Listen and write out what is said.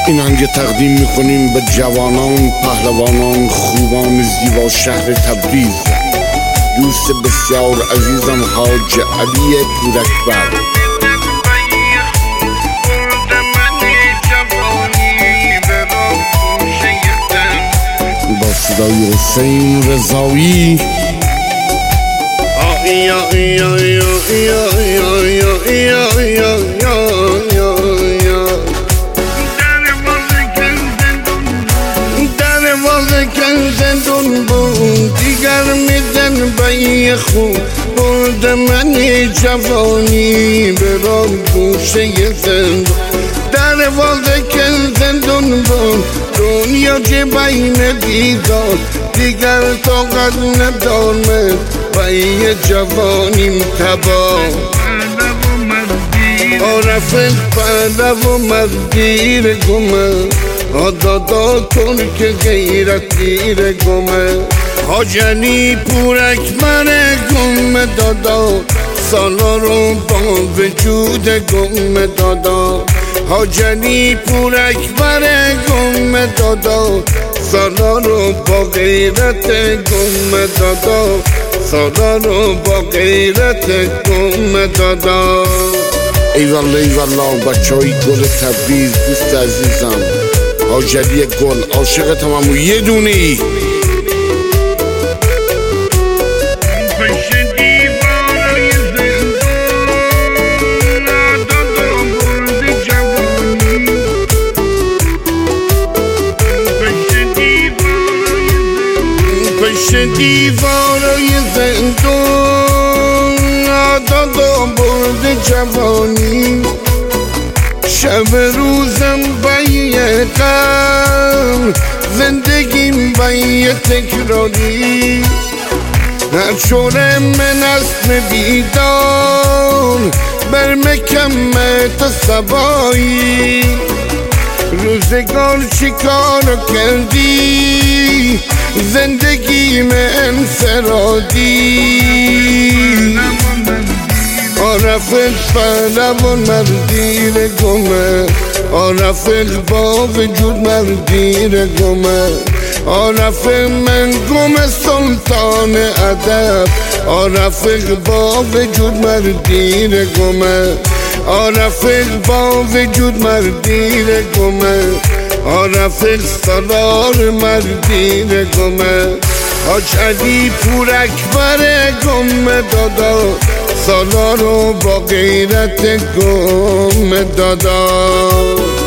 این آهنگ تقدیم میکنیم به جوانان، پهلوانان، خوبان زیبا شهر تبریز. دوست بسیار عزیزم حاج علی پوراکبر. با صدای حسین رضایی. زندون بود دیگر میدن بایی خوب، برد من جوانی به راه گوشه زندون. در واقع که زندون بود دنیا چه بین بیدار، دیگر طاقت ندارم بایی جوانیم تبا. رفت پهلو و مردیر گمه، دادا ترک غیرتیر گمه. حاج علی پوراکبر گمه دادا، سالا رو با وجود گمه دادا. حاج علی پوراکبر گمه دادا، سالا رو با غیرت گمه دادا. سالا رو با غیرت گمه دادا. ایوالله ایوالله بچه های گل تبریز، دوست عزیزم حاج علی گل، عاشقتم همون یه دونه ای. پشت دیوارای زندون دادا برد جوانی. شب روزم بایی غم، زندگیم بایی تکراری. شور من اسم بیدار بر مکمت سبایی. روزگار چیکار کردی زندگی من انفرادی. رفت پهلو مردیر گمه، رفت با وجود مردیر گمه. رفت من گمه سلطان ادب، رفت با وجود مردیر گمه. رفت با وجود مردیر گمه، رفت سالار مردیر گمه. حاج علی پوراکبر گمه دادا، سالا رو با غیرت گمه دادا.